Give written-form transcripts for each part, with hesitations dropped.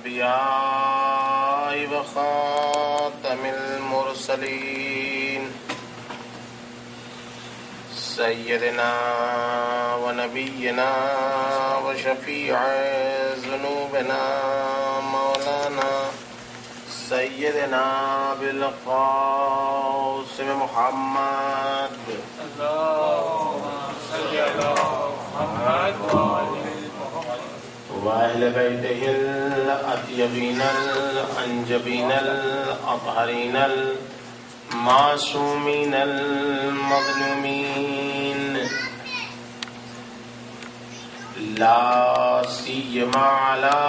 الأنبياء وخاتم المرسلين سيدنا ونبينا وشفيع ذنوبنا مولانا سيدنا بالقاسم محمد اللهم صل على محمد وأهل بيته الأطيبين الأنجبين الأطهرين المعصومين المظلومين لا سيما على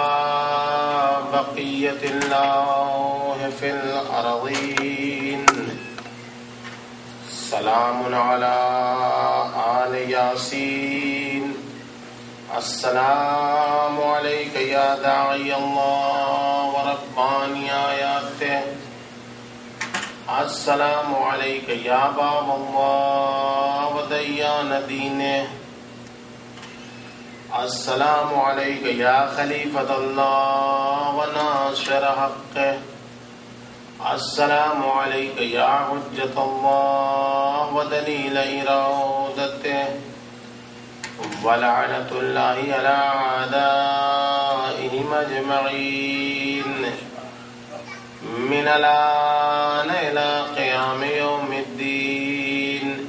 بقية الله في الأرضين. سلام على آل ياسين. السلام عليك يا داعي الله ورباني آياته. السلام عليك يا باب الله وديان دينه. السلام عليك يا خليفة الله وناصر حقه. السلام عليك يا حجة الله ودليل إرادته. ولعنة الله على أعدائهم أجمعين من الآن إلى قيام يوم الدين.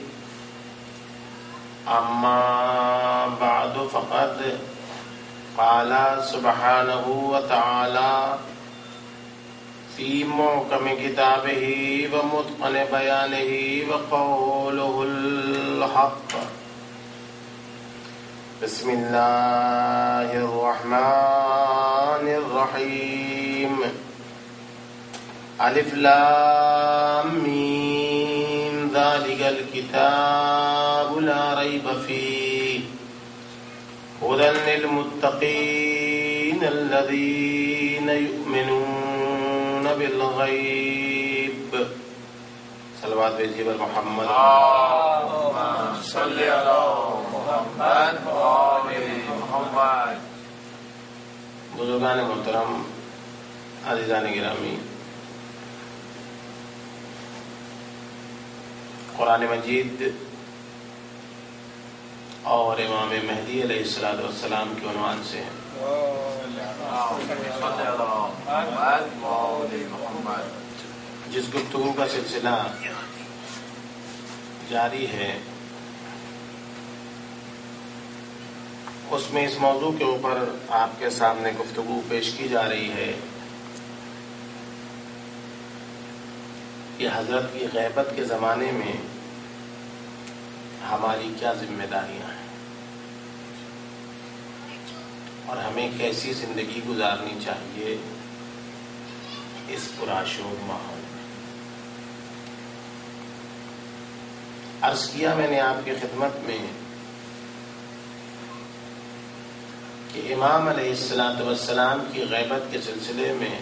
أما بعد فقد قال سبحانه وتعالى في محكم كتابه ومتقن بيانه وقوله الحق. بسم الله الرحمن الرحيم. الف لام ميم ذلك الكتاب لا ريب فيه هدى للمتقين الذين يؤمنون بالغيب. صلوات بھیجیے بر محمد. اللهم صل على محمد وآل محمد. بزرگان محترم، عزیزان گرامی، قرآن مجید اور امام مہدی علیہ السلام کے عنوان سے ہیں. جس گفتگو کا سلسلہ جاری ہے اس میں اس موضوع کے اوپر آپ کے سامنے گفتگو پیش کی جا رہی ہے کہ حضرت کی غیبت کے زمانے میں ہماری کیا ذمہ داریاں ہیں اور ہمیں کیسی زندگی گزارنی چاہیے اس پرآشوب ماحول میں. عرض کیا میں نے آپ کی خدمت میں کہ امام علیہ السلام کی غیبت کے سلسلے میں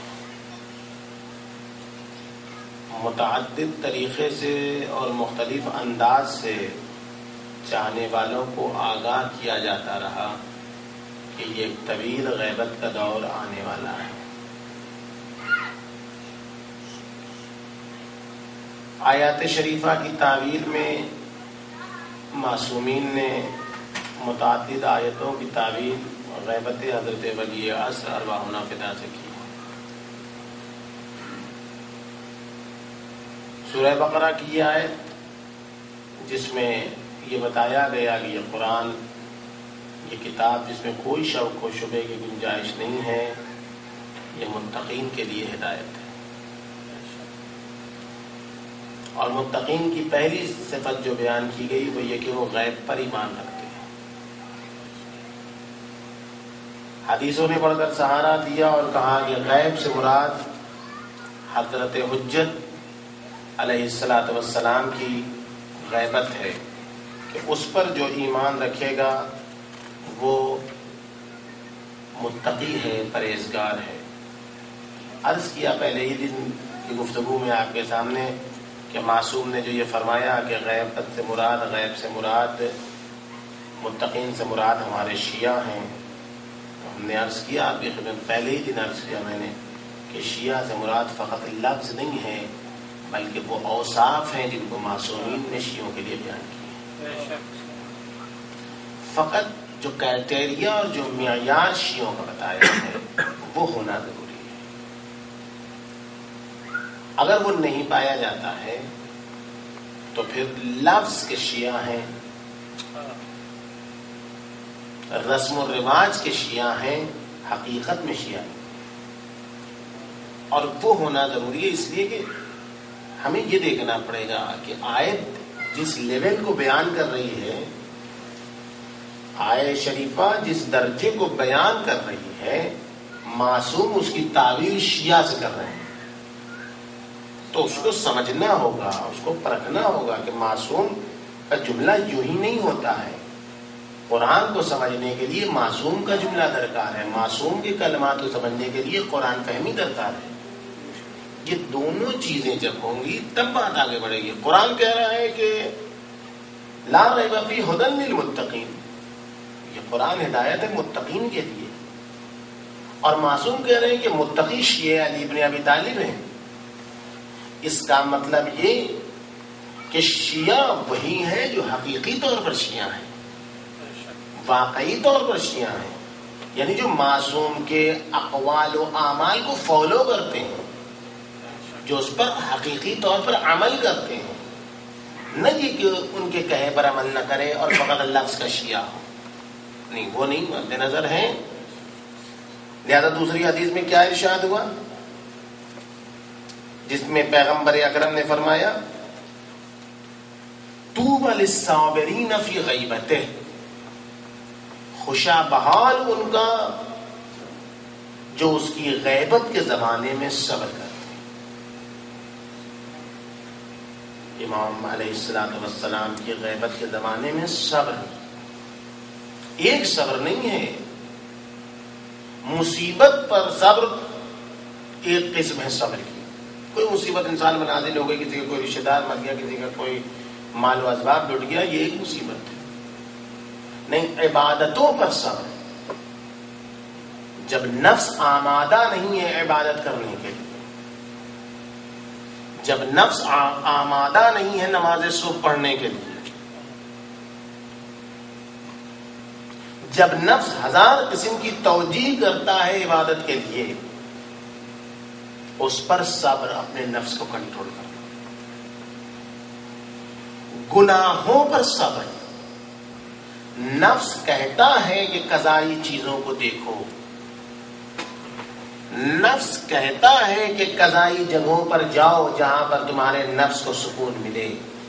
متعدد طریقے سے اور مختلف انداز سے چاہنے والوں کو آگاہ کیا جاتا رہا کہ یہ ایک طویل غیبت کا دور آنے والا ہے. آیات شریفہ کی تعویل میں معصومین نے متعدد آیتوں کی تعویل غیبت حضرت ولی عصر ارواحنا فدا سے کی. سورہ بقرہ کی یہ آیت جس میں یہ بتایا گیا کہ یہ قرآن، یہ کتاب جس میں کوئی شک و شبے کی گنجائش نہیں ہے، یہ متقین کے لیے ہدایت ہے. اور متقین کی پہلی صفت جو بیان کی گئی وہ یہ کہ وہ غیب پر ایمان رکھتے ہیں. حدیثوں نے بڑھ کر سہارا دیا اور کہا کہ غیب سے مراد حضرت حجت علیہ السلام کی غیبت ہے کہ اس پر جو ایمان رکھے گا وہ متقی ہے، پرہیزگار ہے. عرض کیا پہلے ہی دن کی گفتگو میں آپ کے سامنے کہ معصوم نے جو یہ فرمایا کہ غیبت سے مراد، غیب سے مراد، متقین سے مراد ہمارے شیعہ ہیں، ہم نے عرض کیا، آپ کی خدمت پہلے ہی دن عرض کیا میں نے کہ شیعہ سے مراد فقط لفظ نہیں ہے بلکہ وہ اوصاف ہیں جن کو معصومین نے شیعوں کے لیے بیان کیے ہیں۔ فقط جو کرائٹیریا اور جو معیار شیعوں کا بتایا ہے وہ ہونا ضروری ہے۔ اگر وہ نہیں پایا جاتا ہے تو پھر لفظ کے شیعہ ہیں، رسم و رواج کے شیعہ ہیں، حقیقت میں شیعہ ہیں۔ اور وہ ہونا ضروری ہے، اس لیے کہ ہمیں یہ دیکھنا پڑے گا کہ آیت جس لیول کو بیان کر رہی ہے، آیت شریفہ جس درجے کو بیان کر رہی ہے، معصوم اس کی تعویل شیعہ سے کر رہے ہیں، تو اس کو سمجھنا ہوگا، اس کو پرکھنا ہوگا کہ معصوم کا جملہ یوں ہی نہیں ہوتا ہے۔ قرآن کو سمجھنے کے لیے معصوم کا جملہ درکار ہے، معصوم کے کلمات کو سمجھنے کے لیے قرآن فہمی درکار ہے۔ یہ دونوں چیزیں جب ہوں گی تب بات آگے بڑھے گی۔ قرآن کہہ رہا ہے کہ لا ریب فیہ ھدی للمتقین، یہ قرآن ہدایت ہے متقین کے لیے، اور معصوم کہہ رہے ہیں کہ متقی شیعہ علی بن ابی طالب ہیں۔ اس کا مطلب یہ کہ شیعہ وہی ہیں جو حقیقی طور پر شیعہ ہیں، واقعی طور پر شیعہ ہیں، یعنی جو معصوم کے اقوال و اعمال کو فالو کرتے ہیں، جو اس پر حقیقی طور پر عمل کرتے ہیں، نہ یہ کہ ان کے کہے پر عمل نہ کرے اور فقط لفظ کا شیعہ ہو، نہیں، وہ نہیں مد نظر ہیں۔ لہذا دوسری حدیث میں کیا ارشاد ہوا جس میں پیغمبر اکرم نے فرمایا طوبی للصابرین فی غیبتہ، خوشا بحال ان کا جو اس کی غیبت کے زمانے میں صبر کرتے ہیں۔ امام علیہ السلام کی غیبت کے زمانے میں صبر، ایک صبر نہیں ہے، مصیبت پر صبر ایک قسم ہے صبر کی۔ کوئی مصیبت انسان پر نازل ہو گئی، کسی کا کوئی رشتہ دار مر گیا، کسی کا کوئی مال و اسباب لٹ گیا، یہ ایک مصیبت ہے۔ نہیں، عبادتوں پر صبر، جب نفس آمادہ نہیں ہے عبادت کرنے کے لیے، جب نفس آمادہ نہیں ہے نماز صبح پڑھنے کے لیے، جب نفس ہزار قسم کی توجیہ کرتا ہے عبادت کے لیے، اس پر صبر، اپنے نفس کو کنٹرول کرنا۔ گناہوں پر صبر، نفس کہتا ہے کہ قضائی چیزوں کو دیکھو، نفس کہتا ہے کہ قضائی جگہوں پر جاؤ جہاں پر تمہارے نفس کو سکون ملے،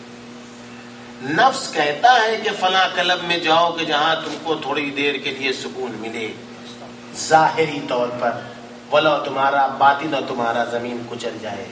نفس کہتا ہے کہ فلاں کلب میں جاؤ کہ جہاں تم کو تھوڑی دیر کے لیے سکون ملے، ظاہری طور پر، ولا تمہارا باطن اور تمہارا زمین کچل جائے۔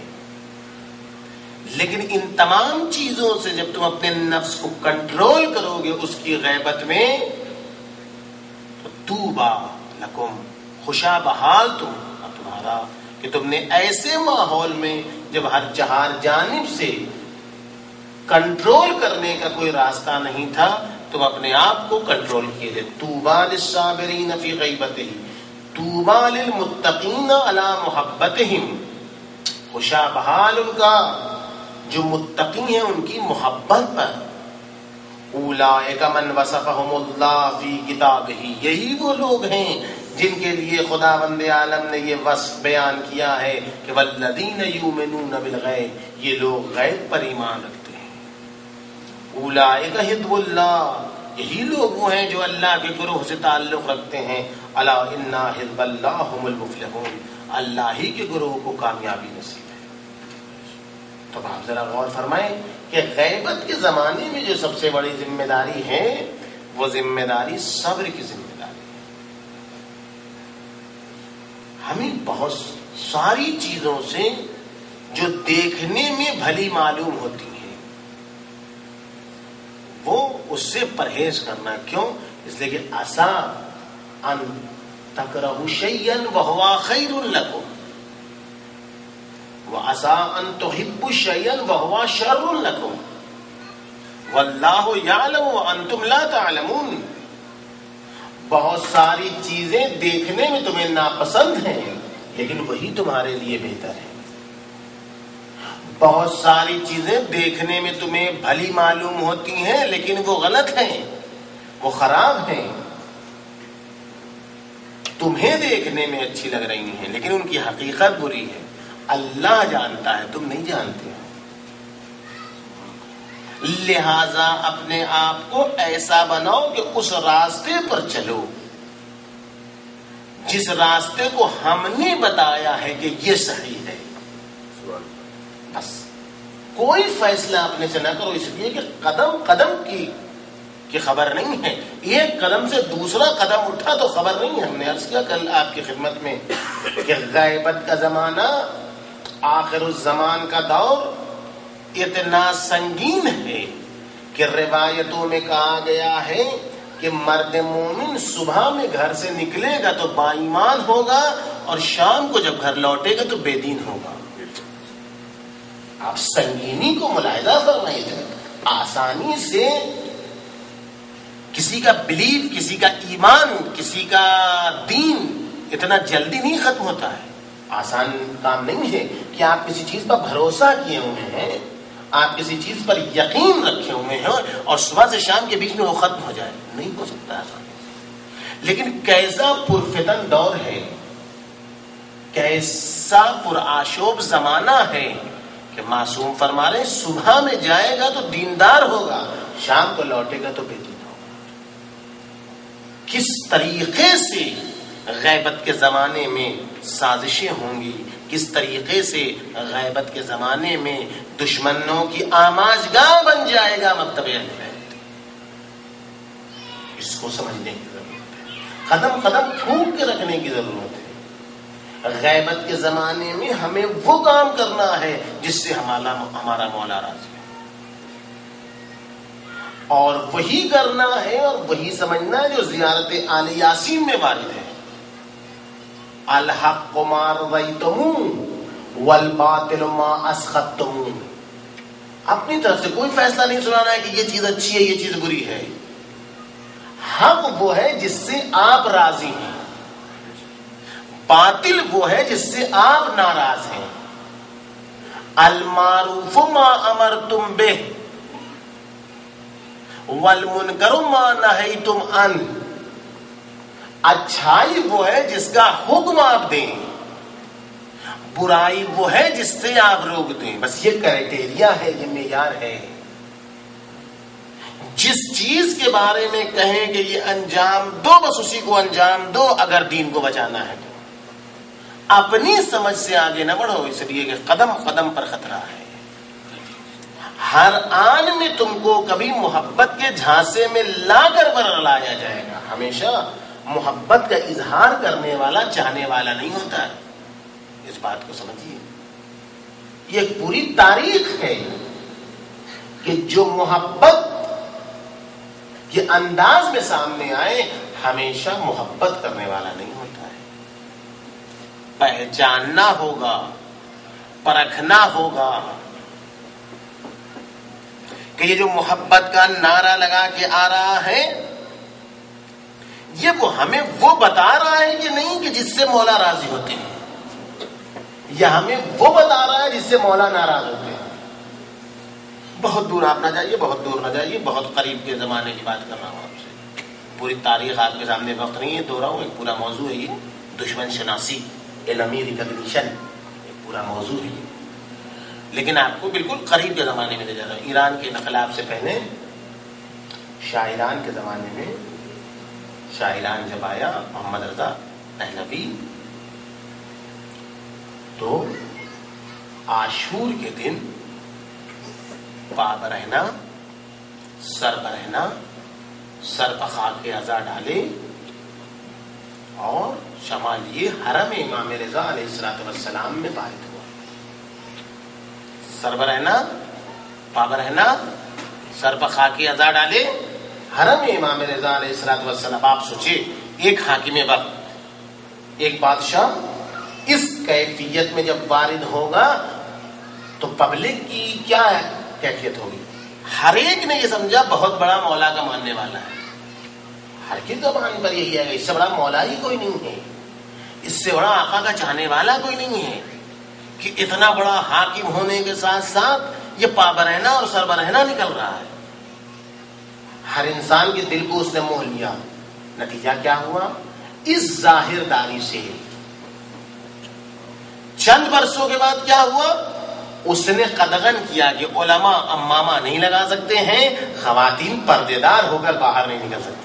لیکن ان تمام چیزوں سے جب تم اپنے نفس کو کنٹرول کرو گے اس کی غیبت میں، تو طوبی لکم، خوشا بحال تمہارا کہ تم نے ایسے ماحول میں جب ہر چہار جانب سے کنٹرول کرنے کا کوئی راستہ نہیں تھا، تم اپنے آپ کو کنٹرول کیے تھے۔ طوبی للصابرین فی غیبتہ، طوبی للمتقین علی محبتہم، خوشا بحال ان کا جو متقی ہیں ان کی محبت پر۔ اولئک من وصفہم اللہ فی کتابہ، یہی وہ لوگ ہیں جن کے لیے خداوند عالم نے یہ وصف بیان کیا ہے کہ والذین یؤمنون بالغیب، یہ لوگ غیب پر ایمان رکھتے ہیں۔ اولئک حزب اللہ، یہی لوگ وہ ہیں جو اللہ کے گروہ سے تعلق رکھتے ہیں۔ الا ان حزب اللہ هم المفلحون، اللہ ہی کے گروہ کو کامیابی نصیب ہے۔ تو آپ ذرا غور فرمائیں کہ غیبت کے زمانے میں جو سب سے بڑی ذمہ داری ہے وہ ذمہ داری صبر کی ذمہ داری ہے۔ ہمیں بہت ساری چیزوں سے جو دیکھنے میں بھلی معلوم ہوتی ہیں وہ اس سے پرہیز کرنا۔ کیوں؟ اس لیے کہ عسیٰ ان تکرہوا شیئا وہو خیر لکم، وعسیٰ ان تحبوا شیئا وہو شر لکم، واللہ یعلم وانتم لا تعلمون۔ بہت ساری چیزیں دیکھنے میں تمہیں ناپسند ہیں لیکن وہی تمہارے لیے بہتر ہے. بہت ساری چیزیں دیکھنے میں تمہیں بھلی معلوم ہوتی ہیں لیکن وہ غلط ہیں, وہ خراب ہیں. تمہیں دیکھنے میں اچھی لگ رہی ہیں لیکن ان کی حقیقت بری ہے. اللہ جانتا ہے, تم نہیں جانتے. لہذا اپنے آپ کو ایسا بناؤ کہ اس راستے پر چلو جس راستے کو ہم نے بتایا ہے کہ یہ صحیح ہے. بس کوئی فیصلہ اپنے سے نہ کرو, اس لیے کہ قدم قدم کی خبر نہیں ہے. ایک قدم سے دوسرا قدم اٹھا تو خبر نہیں ہے. ہم نے عرض کیا کل آپ کی خدمت میں کہ غیبت کا زمانہ, آخر الزمان کا دور اتنا سنگین ہے کہ روایتوں میں کہا گیا ہے کہ مرد مومن صبح میں گھر سے نکلے گا تو با ایمان ہوگا اور شام کو جب گھر لوٹے گا تو بے دین ہوگا. آپ سنگینی کو ملاحظہ فرمائیے. آسانی سے کسی کا بلیف, کسی کا ایمان, کسی کا دین اتنا جلدی نہیں ختم ہوتا ہے. آسان کام نہیں ہے کہ آپ کسی چیز پر بھروسہ کیے ہوئے ہیں, آپ کسی چیز پر یقین رکھے ہوئے ہیں اور صبح سے شام کے بیچ میں وہ ختم ہو جائے. نہیں ہو سکتا آسان. لیکن کیسا پرفتن دور ہے, کیسا پرآشوب زمانہ ہے کہ معصوم فرما رہے ہیں صبح میں جائے گا تو دیندار ہوگا, شام کو لوٹے گا تو بے دین ہوگا. کس طریقے سے غیبت کے زمانے میں سازشیں ہوں گی, کس طریقے سے غیبت کے زمانے میں دشمنوں کی آماجگاہ بن جائے گا مکتب الغیب. اس کو سمجھنے کی ضرورت ہے, قدم قدم پھونک کے رکھنے کی ضرورت ہے. غیبت کے زمانے میں ہمیں وہ کام کرنا ہے جس سے ہمارا مولا راضی ہے, اور وہی کرنا ہے اور وہی سمجھنا ہے جو زیارت آل یاسین میں وارد ہے. الحق ما رضیتم والباطل ما اسخطتم. اپنی طرف سے کوئی فیصلہ نہیں سنانا ہے کہ یہ چیز اچھی ہے, یہ چیز بری ہے. حق وہ ہے جس سے آپ راضی ہیں, باطل وہ ہے جس سے آپ ناراض ہیں. المعروف ما امرتم بہ والمنکر ما نہیتم عنہ. اچھائی وہ ہے جس کا حکم آپ دیں, برائی وہ ہے جس سے آپ روک دیں. بس یہ کرائٹیریا ہے, یہ معیار ہے. جس چیز کے بارے میں کہیں کہ یہ انجام دو, بس اسی کو انجام دو اگر دین کو بچانا ہے. اپنی سمجھ سے آگے نہ بڑھو, اس لیے کہ قدم قدم پر خطرہ ہے. ہر آن میں تم کو کبھی محبت کے جھانسے میں لا کر لایا جائے گا. ہمیشہ محبت کا اظہار کرنے والا چاہنے والا نہیں ہوتا ہے. اس بات کو سمجھیے. یہ ایک پوری تاریخ ہے کہ جو محبت کے انداز میں سامنے آئے ہمیشہ محبت کرنے والا نہیں ہوتا ہے. پہچاننا ہوگا, پرکھنا ہوگا کہ یہ جو محبت کا نعرہ لگا کے آ رہا ہے یہ وہ ہمیں وہ بتا رہا ہے کہ نہیں کہ جس سے مولا راضی ہوتے ہیں, یا ہمیں وہ بتا رہا ہے جس سے مولا ناراض ہوتے ہیں. بہت دور آپ نہ جائیے, بہت دور نہ جائیے, بہت قریب کے زمانے کی بات کر رہا ہوں آپ سے. پوری تاریخ آپ کے سامنے وقت نہیں ہے, دو رہا ہوں, ایک پورا موضوع ہے یہ دشمن شناسی, علمی ریکگنیشن, ایک پورا موضوع ہے. لیکن آپ کو بالکل قریب کے زمانے میں لے جا رہا ہوں. ایران کے انقلاب سے پہلے شاہ ایران کے زمانے میں شاہ ایران جب آیا محمد رضا پہلوی, تو عاشور کے دن پا برہنا, سر برہنا, سر پر خاک عزا ڈالے اور شمالیے حرم امام رضا علیہ الصلوۃ والسلام میں بارد ہوا. سر برہنا, پا برہنا, سر پر خاک عزا ڈالے, حرم امام رضا علیہ الصلوۃ والسلام. آپ سوچئے ایک حاکم وقت, ایک بادشاہ اس کیفیت میں جب وارد ہوگا تو پبلک کی کیا کیفیت ہوگی؟ ہر ایک نے یہ سمجھا بہت بڑا مولا کا ماننے والا ہے. ہر کی زبان پر یہی ہے. اس سے بڑا مولا ہی کوئی نہیں ہے, اس سے بڑا آقا کا چاہنے والا کوئی نہیں ہے کہ اتنا بڑا حاکم ہونے کے ساتھ ساتھ یہ پابرہنہ اور سربرہنہ نکل رہا ہے. ہر انسان کے دل کو اس نے موہ لیا. نتیجہ کیا ہوا؟ اس ظاہر داری سے چند برسوں کے بعد کیا ہوا؟ اس نے قدغن کیا کہ علماء امامہ نہیں لگا سکتے ہیں, خواتین پردے دار ہو کر باہر نہیں نکل سکتی.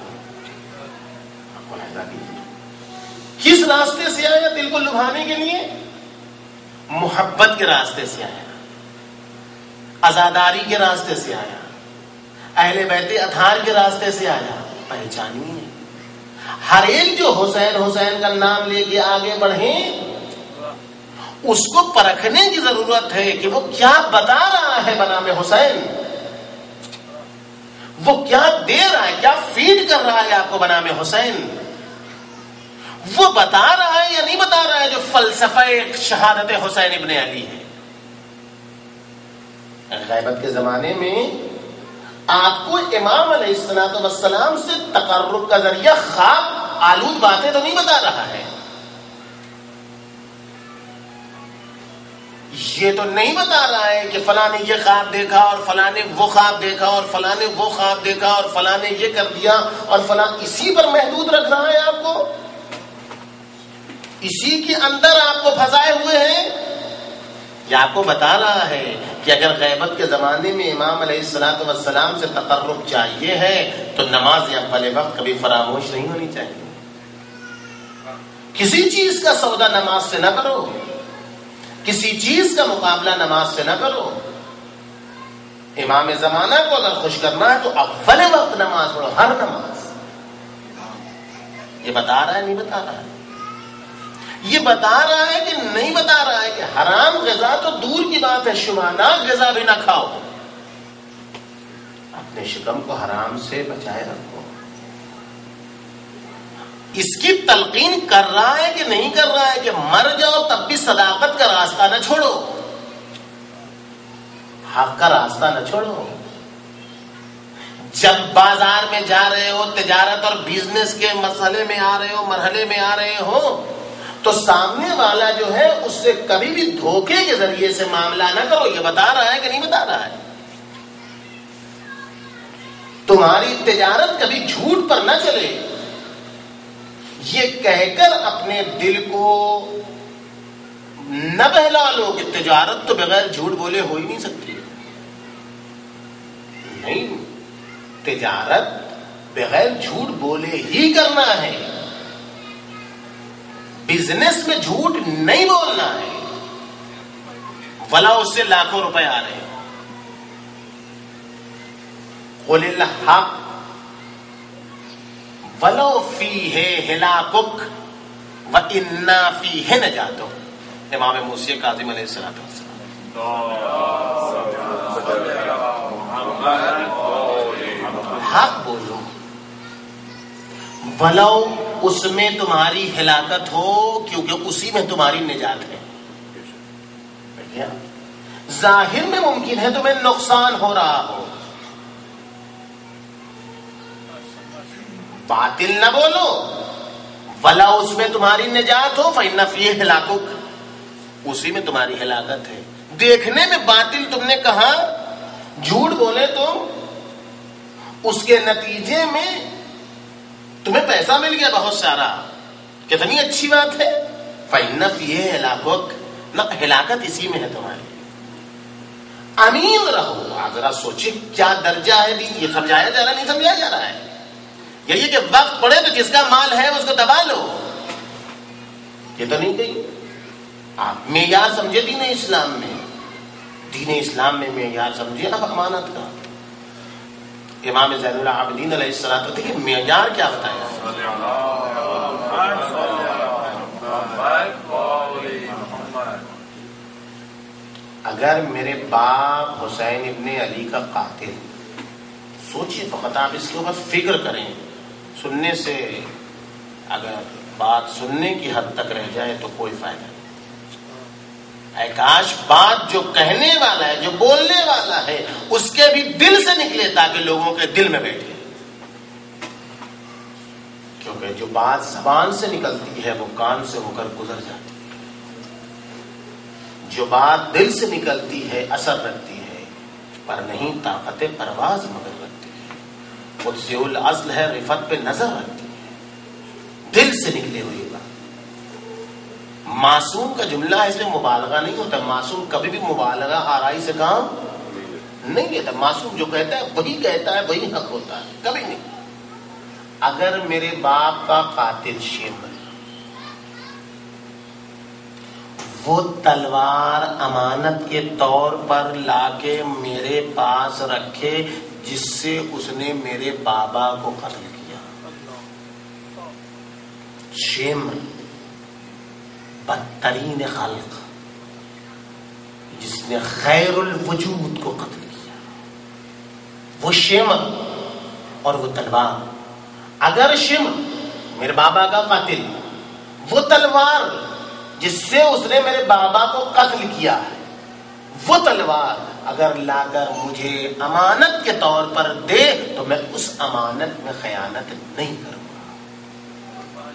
کس راستے سے آیا؟ دل کو لبھانے کے لیے محبت کے راستے سے آیا, عزاداری کے راستے سے آیا, اہل بیت اطہار کے راستے سے آیا. پہچانیے, ہر ایک جو حسین حسین کا نام لے کے آگے بڑھیں اس کو پرکھنے کی ضرورت ہے کہ وہ کیا بتا رہا ہے بنام حسین, وہ کیا دے رہا ہے, کیا فیڈ کر رہا ہے آپ کو بنام حسین. وہ بتا رہا ہے یا نہیں بتا رہا ہے جو فلسفہ شہادت حسین ابن علی ہے. غیبت کے زمانے میں آپ کو امام علیہ السلام سے تقرب کا ذریعہ خواب آلود باتیں تو نہیں بتا رہا ہے. یہ تو نہیں بتا رہا ہے کہ فلاں نے یہ خواب دیکھا اور فلاں نے وہ خواب دیکھا اور فلاں نے وہ خواب دیکھا اور فلاں نے یہ کر دیا اور فلاں اسی پر محدود رکھ رہا ہے آپ کو, اسی کے اندر آپ کو پھنسائے ہوئے ہیں. یہ آپ کو بتا رہا ہے کہ اگر غیبت کے زمانے میں امام علیہ السلام سے تقرب چاہیے ہے تو نماز اول وقت کبھی فراموش نہیں ہونی چاہیے. کسی چیز کا سودا نماز سے نہ کرو, کسی چیز کا مقابلہ نماز سے نہ کرو. امام زمانہ کو اگر خوش کرنا ہے تو اول وقت نماز پڑھو, ہر نماز. یہ بتا رہا ہے نہیں بتا رہا ہے؟ یہ بتا رہا ہے کہ نہیں بتا رہا ہے کہ حرام غذا تو دور کی بات ہے, شبہات غذا بھی نہ کھاؤ, اپنے شکم کو حرام سے بچائے رکھو. اس کی تلقین کر رہا ہے کہ نہیں کر رہا ہے کہ مر جاؤ تب بھی صداقت کا راستہ نہ چھوڑو, حق کا راستہ نہ چھوڑو. جب بازار میں جا رہے ہو, تجارت اور بزنس کے مسئلے میں آ رہے ہو, مرحلے میں آ رہے ہو, تو سامنے والا جو ہے اس سے کبھی بھی دھوکے کے ذریعے سے معاملہ نہ کرو. یہ بتا رہا ہے کہ نہیں بتا رہا ہے؟ تمہاری تجارت کبھی جھوٹ پر نہ چلے, یہ کہہ کر اپنے دل کو نہ بہلا لو کہ تجارت تو بغیر جھوٹ بولے ہو ہی نہیں سکتی. نہیں, تجارت بغیر جھوٹ بولے ہی کرنا ہے. بزنس میں جھوٹ نہیں بولنا ہے, ولا اس سے لاکھوں روپے آ رہے ہیں. قل الحق ولو فیہ ہلاکک وانا فیہ نجاتک. امام موسی کاظم علیہ السلام. حق بولو ولو اس میں تمہاری ہلاکت ہو, کیونکہ اسی میں تمہاری نجات ہے. ظاہر میں ممکن ہے تمہیں نقصان ہو رہا ہو, باطل نہ بولو. ولا اس میں تمہاری نجات ہو فإن فیہ ہلاکک, اسی میں تمہاری ہلاکت ہے. دیکھنے میں باطل تم نے کہا, جھوٹ بولے تم, اس کے نتیجے میں تمہیں پیسہ مل گیا بہت سارا, کتنی اچھی بات ہے. فإن فیہ ہلاکک, نہ ہلاکت اسی میں ہے تمہاری. امین رہو. ذرا سوچیں کیا درجہ ہے دین. یہ سمجھایا جا رہا نہیں سمجھایا جا رہا ہے؟ یہی کہ وقت پڑے تو جس کا مال ہے اس کو دبا لو, یہ تو نہیں کہیں. آپ معیار سمجھے دین اسلام میں, دین اسلام میں معیار سمجھے آپ امانت کا. امام زین العابدین علیہ السلام دیکھیے معیار کیا بتایا. اگر میرے باپ حسین ابن علی کا قاتل, سوچیے فقط آپ اس کے اوپر فکر کریں. سننے سے اگر بات سننے کی حد تک رہ جائے تو کوئی فائدہ نہیں. اے کاش بات جو کہنے والا ہے, جو بولنے والا ہے, اس کے بھی دل سے نکلے تاکہ لوگوں کے دل میں بیٹھے. کیونکہ جو بات زبان سے نکلتی ہے وہ کان سے ہو کر گزر جاتی ہے، جو بات دل سے نکلتی ہے اثر رکھتی ہے، پر نہیں طاقت پرواز مگر رکھتی ہے، قدسی الاصل ہے رفت پہ نظر رکھتی ہے، دل سے نکلے ہوئی بات۔ معصوم کا جملہ ہے، اس میں مبالغہ نہیں ہوتا، معصوم کبھی بھی مبالغہ آرائی سے کام نہیں لیتا، معصوم جو کہتا ہے وہی کہتا ہے، وہی حق ہوتا ہے، کبھی نہیں۔ اگر میرے باپ کا قاتل شیمر وہ تلوار امانت کے طور پر لا کے میرے پاس رکھے جس سے اس نے میرے بابا کو قتل کیا، شیمر بدترین خلق جس نے خیر الوجود کو قتل کیا، وہ شیمر اور وہ تلوار، اگر شیمر میرے بابا کا قاتل، وہ تلوار جس سے اس نے میرے بابا کو قتل کیا ہے، وہ تلوار اگر لا کر مجھے امانت کے طور پر دے تو میں اس امانت میں خیانت نہیں کروں گا۔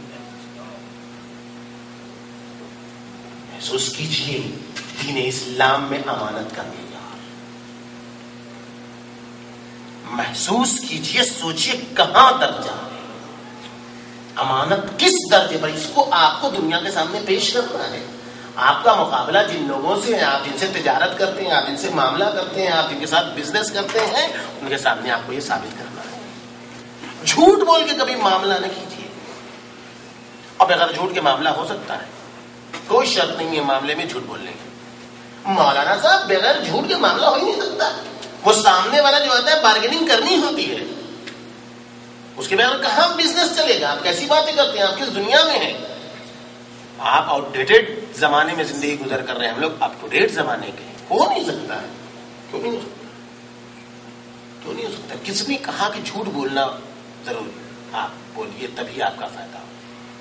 محسوس کیجئے دین اسلام میں امانت کا معیار، محسوس کیجئے، سوچئے کہاں درجہ ہے امانت، کس درجے پر اس کو آپ کو دنیا کے سامنے پیش کرنا ہے۔ آپ کا مقابلہ جن لوگوں سے ہے، آپ جن سے تجارت کرتے ہیں، آپ جن سے معاملہ کرتے ہیں، آپ جن کے ساتھ بزنس کرتے ہیں، ان کے سامنے آپ کو یہ ثابت کرنا ہے۔ جھوٹ بول کے کبھی معاملہ نہ کیجیے، اور بغیر جھوٹ کے معاملہ ہو سکتا ہے، کوئی شرط نہیں ہے معاملے میں جھوٹ بولنے کی۔ مولانا صاحب بغیر جھوٹ کے معاملہ ہو ہی نہیں سکتا، وہ سامنے والا جو آتا ہے بارگیننگ کرنی ہوتی ہے، اس کے بغیر کہاں بزنس چلے گا؟ آپ کیسی باتیں کرتے ہیں؟ آپ کس دنیا میں ہیں؟ آپ آؤٹ ڈیٹڈ زمانے میں زندگی گزر کر رہے ہیں، ہم لوگ اپ ٹو ڈیٹ زمانے کے ہیں۔ ہو نہیں سکتا ہے، کیوں نہیں ہو سکتا؟ کیوں نہیں ہو سکتا؟ کس نے کہا کہ جھوٹ بولنا ضروری؟ آپ بولیے، تبھی آپ کا فائدہ ہو۔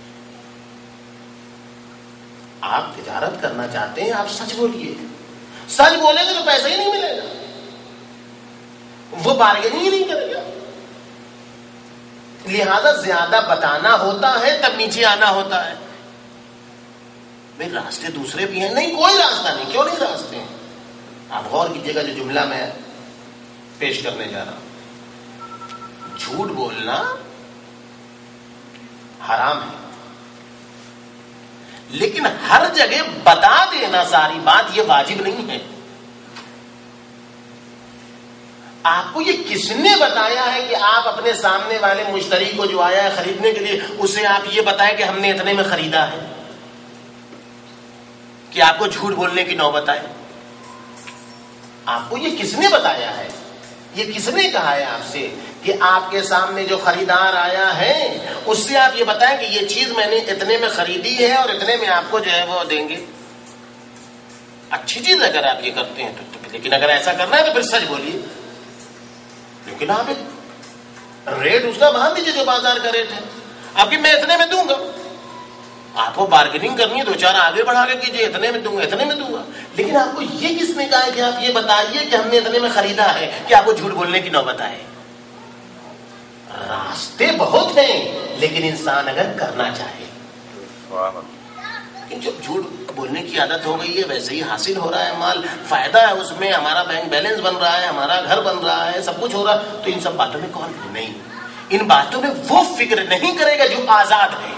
آپ تجارت کرنا چاہتے ہیں، آپ سچ بولیے، سچ بولیں گے تو پیسہ ہی نہیں ملے گا، وہ بارگیننگ ہی نہیں کرے گا۔ لہذا زیادہ بتانا ہوتا ہے تب نیچے آنا ہوتا ہے۔ بھائی راستے دوسرے بھی ہیں، نہیں کوئی راستہ نہیں، کیوں نہیں راستے ہیں؟ آپ غور کیجیے گا جو جملہ میں پیش کرنے جا رہا ہوں، جھوٹ بولنا حرام ہے، لیکن ہر جگہ بتا دینا ساری بات یہ واجب نہیں ہے۔ آپ کو یہ کس نے بتایا ہے کہ آپ اپنے سامنے والے مشتری کو جو آیا ہے خریدنے کے لیے اسے آپ یہ بتائیں کہ ہم نے اتنے میں خریدا ہے، کہ آپ کو جھوٹ بولنے کی نوبت آئے؟ آپ کو یہ کس نے بتایا ہے؟ یہ کس نے کہا ہے آپ سے کہ آپ کے سامنے جو خریدار آیا ہے اس سے آپ یہ بتائیں کہ یہ چیز میں نے اتنے میں خریدی ہے اور اتنے میں آپ کو جو ہے وہ دیں گے؟ اچھی چیز اگر آپ یہ کرتے ہیں تو، لیکن اگر ایسا کرنا ہے تو پھر سچ بولیے، لیکن آپ ایک ریٹ اس کا باندھ دیجیے جو بازار کا ریٹ ہے، آپ کی میں اتنے میں دوں گا، آپ کو بارگیننگ کرنی ہے دو چار آگے بڑھا کے کیجیے، اتنے میں دوں گا، اتنے میں دوں گا، لیکن آپ کو یہ کس نے کہا ہے کہ آپ یہ بتائیے کہ ہم نے اتنے میں خریدا ہے کہ آپ کو جھوٹ بولنے کی نوبت آئے؟ راستے بہت ہیں لیکن انسان اگر کرنا چاہے، لیکن جب جھوٹ بولنے کی عادت ہو گئی ہے ویسے ہی حاصل ہو رہا ہے مال، فائدہ ہے اس میں، ہمارا بینک بیلنس بن رہا ہے، ہمارا گھر بن رہا ہے، سب کچھ ہو رہا ہے، تو ان سب باتوں میں کون نہیں، ان باتوں میں وہ فکر نہیں کرے گا جو آزاد ہے،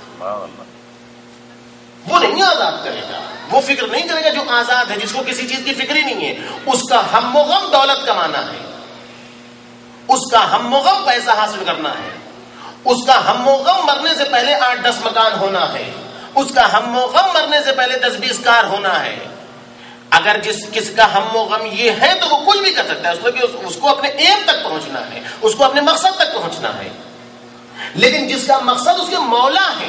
وہ نہیں آزاد کرے گا، وہ فکر نہیں کرے گا جو آزاد ہے، جس کو کسی چیز کی فکر ہی نہیں ہے، اس کا ہم و غم دولت کمانا ہے، اس کا ہم و غم پیسہ حاصل کرنا ہے، اس کا ہم و غم مرنے سے پہلے 8-10 مکان ہونا ہے، اس کا ہم و غم مرنے سے پہلے 10-20 کار ہونا ہے۔ اگر کس کا ہم و غم یہ ہے تو وہ کچھ بھی کر سکتا ہے، اس کو اپنے ایم تک پہنچنا ہے، اس کو اپنے مقصد تک پہنچنا ہے، لیکن جس کا مقصد اس کے مولا ہے،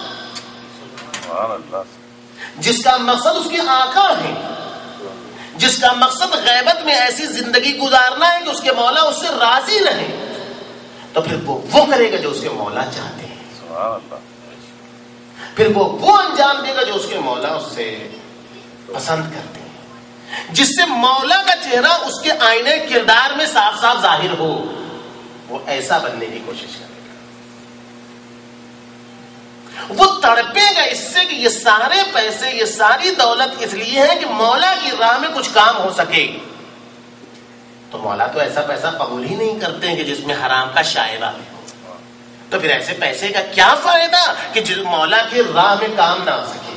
جس کا مقصد اس کے آقا ہے، جس کا مقصد غیبت میں ایسی زندگی گزارنا ہے کہ اس کے مولا اس سے راضی رہے، تو پھر وہ کرے گا جو اس کے مولا چاہتے ہیں، پھر وہ انجام دے گا جو اس کے مولا اس سے پسند کرتے ہیں، جس سے مولا کا چہرہ اس کے آئینے کردار میں صاف صاف ظاہر ہو، وہ ایسا بننے کی کوشش کرے گا۔ وہ تڑپے گا اس سے کہ یہ سارے پیسے، یہ ساری دولت اس لیے ہے کہ مولا کی راہ میں کچھ کام ہو سکے. تو مولا تو ایسا پیسہ قبول ہی نہیں کرتے ہیں کہ جس میں حرام کا شائبہ ہو. تو پھر ایسے پیسے کا کیا فائدہ کہ جس مولا کی راہ میں کام نہ ہو سکے.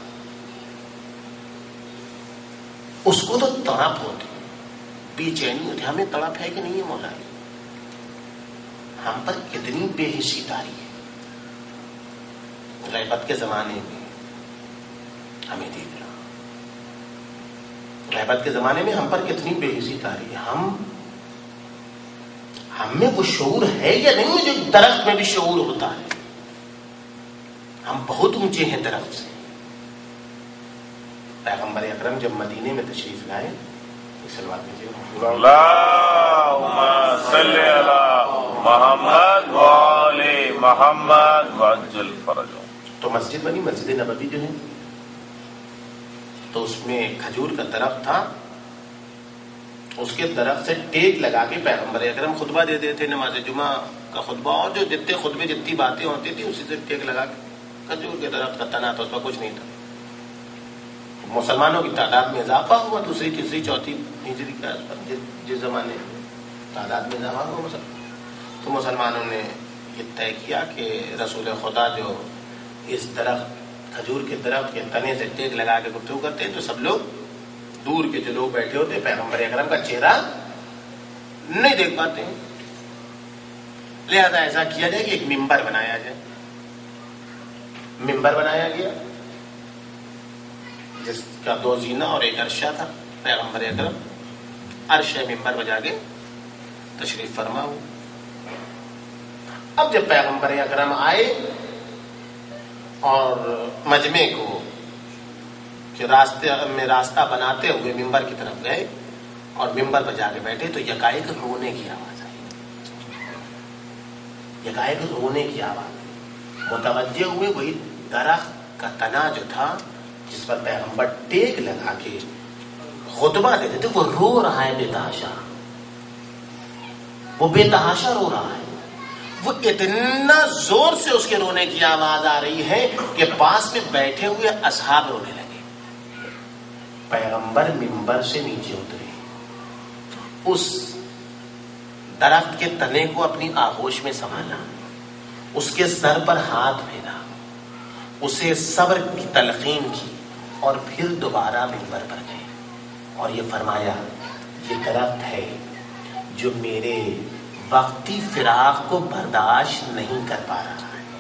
اس کو تو تڑپ ہوتی، بے چینی ہوتی. ہمیں تڑپ ہے کہ نہیں ہے مولا کی؟ ہم پر کتنی بے حسی تاری ہے. غیبت کے زمانے میں ہمیں دیکھ رہا، غیبت کے زمانے میں ہم پر کتنی بے حسی تاری ہے. ہم میں وہ شعور ہے یا نہیں ہے جو درخت میں بھی شعور ہوتا ہے؟ ہم بہت اونچے ہیں درخت سے. پیغمبر اکرم جب مدینے میں تشریف لائے، سلوات کیجیے، اللہم صلی علی محمد وآل محمد وعجل فرجهم. تو مسجد بنی، مسجد نبوی جو ہے، تو اس میں کھجور کا درخت تھا. اس کے درخت سے ٹیک لگا کے پیغمبر اکرم خطبہ دے دیتے، نماز جمعہ کا خطبہ اور جو جتنے خطبے جتنی باتیں ہوتی تھی اسی سے ٹیک لگا کے. کھجور کے درخت کا تنا تھا، اس پر کچھ نہیں تھا. مسلمانوں کی تعداد میں اضافہ ہوا، دوسری تیسری چوتھی ہجری کا جس زمانے میں تعداد میں اضافہ ہوا تو مسلمانوں نے یہ طے کیا کہ رسول خدا جو اس درخت، کھجور کے درخت کے تنے سے ٹیک لگا کے گفتگو کرتے ہیں تو سب لوگ دور کے جو لوگ بیٹھے ہوتے پیغمبر اکرم کا چہرہ نہیں دیکھ پاتے ہیں. لہذا ایسا کیا جائے کہ ایک ممبر بنایا جائے. ممبر بنایا گیا جس کا 2 زینہ اور ایک عرشہ تھا. پیغمبر اکرم عرش ممبر بجا کے تشریف فرما ہو. اب جب پیغمبر اکرم آئے اور مجمع کو کہ راستے میں راستہ بناتے ہوئے ممبر کی طرف گئے اور ممبر پر جا کے بیٹھے تو یکایک رونے کی آواز آئی. یکایک رونے کی آواز. متوجہ ہوئے وہی درخت کا تنا جو تھا جس پر پیغمبر ٹیک لگا کے خطبہ دیتے تھے، وہ رو رہا ہے بے تحاشا. وہ بے تحاشا رو رہا ہے. وہ اتنا زور سے اس کے رونے کی آواز آ رہی ہے کہ پاس میں بیٹھے ہوئے اصحاب رونے لگے. پیغمبر ممبر سے نیچے اترے، اس درخت کے تنے کو اپنی آغوش میں سنبھالا، اس کے سر پر ہاتھ پھیرا، اسے صبر کی تلقین کی اور پھر دوبارہ ممبر پر گئے اور یہ فرمایا یہ درخت ہے جو میرے وقتی فراق کو برداشت نہیں کر پا رہا ہے.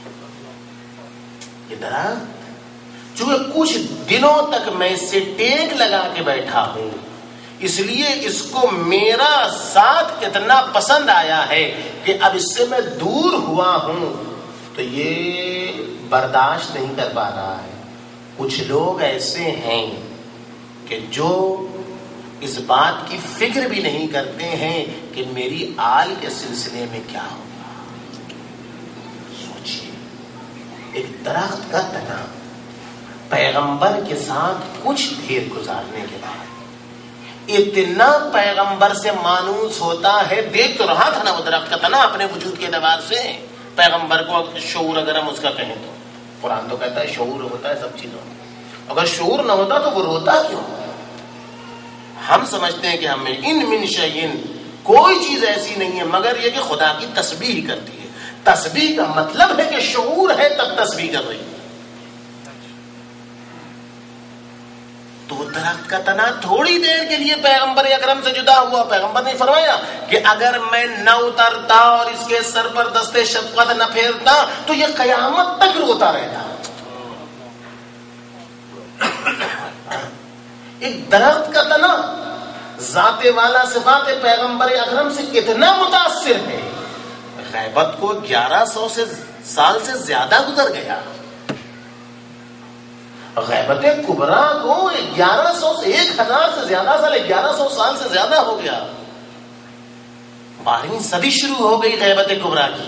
یہ درخت جو کچھ دنوں تک میں اس سے ٹیک لگا کے بیٹھا ہوں، اس لیے اس کو میرا ساتھ اتنا پسند آیا ہے کہ اب اس سے میں دور ہوا ہوں تو یہ برداشت نہیں کر پا رہا ہے. کچھ لوگ ایسے ہیں کہ جو اس بات کی فکر بھی نہیں کرتے ہیں کہ میری آل کے سلسلے میں کیا ہوگا. سوچیے، ایک درخت کا تنا پیغمبر کے ساتھ کچھ دیر گزارنے کے بعد اتنا پیغمبر سے مانوس ہوتا ہے. دیکھ تو رہا تھا نا وہ درخت کا تنا اپنے وجود کے اعتبار سے. پیغمبر کو شعور اگر ہم اس کا کہیں تو قرآن تو کہتا ہے شعور ہوتا ہے سب چیزوں میں. اگر شعور نہ ہوتا تو وہ روتا کیوں؟ ہم سمجھتے ہیں کہ ہم میں ان من شیئن کوئی چیز ایسی نہیں ہے مگر یہ کہ خدا کی تسبیح کرتی ہے. تسبیح کا مطلب ہے کہ شعور ہے تب تسبیح کر رہی ہے. تو وہ درخت کا تنا تھوڑی دیر کے لیے پیغمبر اکرم سے جدا ہوا. پیغمبر نے فرمایا کہ اگر میں نہ اترتا اور اس کے سر پر دستے شفقت نہ پھیرتا تو یہ قیامت تک روتا رہتا. ایک درخت کا تنا ذات والا صفات پیغمبر اکرم سے کتنا متاثر ہے. غیبت کو 1100 سال سے زیادہ گزر گیا. غیبت کبرا کو 1100 سے 1000 سے زیادہ سال 1100 سال سے زیادہ ہو گیا. 12ویں صدی شروع ہو گئی غیبت کبرا کی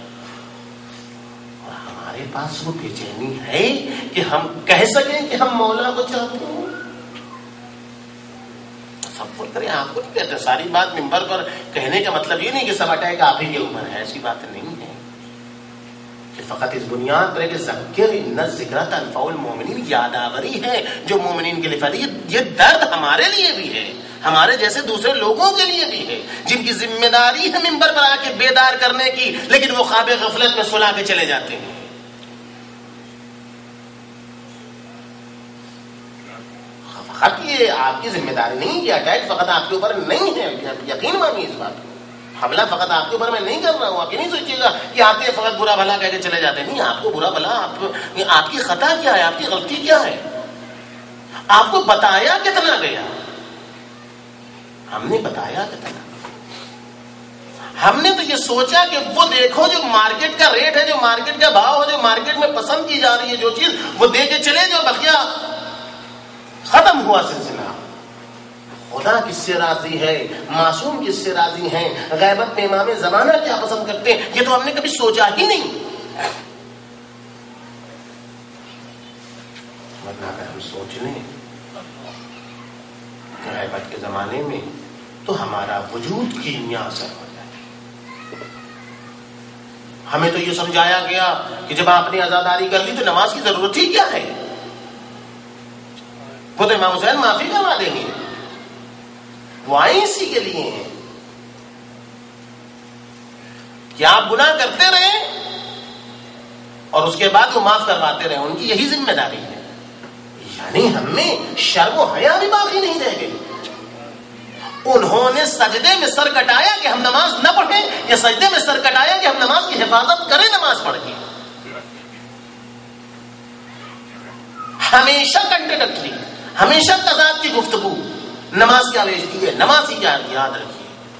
اور ہمارے پاس وہ بے چینی ہے کہ ہم کہہ سکیں کہ ہم مولا کو چاہتے ہیں. سب کریں آپ کو نہیں کہتے. ساری بات منبر پر کہنے کا مطلب یہ نہیں کہ سب اٹیک آپ ہی کے اوپر ہے. ایسی بات نہیں ہے. کہ فقط اس بنیاد پر کہ ذکر ان الذکر تنفع المؤمنین، یادآوری ہے جو مومنین کے لیے. یہ درد ہمارے لیے بھی ہے، ہمارے جیسے دوسرے لوگوں کے لیے بھی ہے جن کی ذمہ داری ہے ممبر پر آ کے بیدار کرنے کی، لیکن وہ خواب غفلت میں سلا کے چلے جاتے ہیں. فقط یہ آپ کی ذمہ داری نہیں، یہ اٹیک فقط آپ کے اوپر نہیں ہے، یقین مانیے اس بات کو. حملہ فقط آپ کے اوپر میں نہیں کر رہا ہوں. آپ یہ نہیں سوچیے گا کہ آتے ہیں فقط برا بھلا کہہ کے چلے جاتے ہیں. نہیں، آپ کو برا بھلا آپ کی خطا کیا ہے، آپ کی غلطی کیا ہے، آپ کو بتایا کتنا گیا. ہم نے بتایا کتنا، ہم نے تو یہ سوچا کہ وہ دیکھو جو مارکیٹ کا ریٹ ہے، جو مارکیٹ کا بھاؤ ہے، جو مارکیٹ میں پسند کی جا رہی ہے جو چیز، وہ دے کے چلے جاؤ، بقیہ ختم ہوا سلسلہ. خدا کس سے راضی ہے، معصوم کس سے راضی ہیں، غیبت میں امام زمانہ کیا پسند کرتے ہیں، یہ تو ہم نے کبھی سوچا ہی نہیں. ورنہ اگر ہم سوچ لیں غیبت کے زمانے میں تو ہمارا وجود کیمیا اثر ہو جائے. ہمیں تو یہ سمجھایا گیا کہ جب آپ نے عزاداری کر لی تو نماز کی ضرورت ہی کیا ہے، وہ تو امام حسین معافی کروا دیں گے، وہ آئیں اسی کے لیے ہیں کہ آپ گناہ کرتے رہے اور اس کے بعد وہ معاف کرواتے رہے. ان کی یہی ذمہ داری ہے. یعنی ہم میں شرم و حیا بھی باقی نہیں رہ گئی. انہوں نے سجدے میں سر کٹایا کہ ہم نماز نہ پڑھیں، یا سجدے میں سر کٹایا کہ ہم نماز کی حفاظت کریں نماز پڑھ کے. ہمیشہ کنٹرڈکٹری، ہمیشہ تضاد کی گفتگو. نماز کیا بیچتی ہے، نماز ہی یاد رکھیے.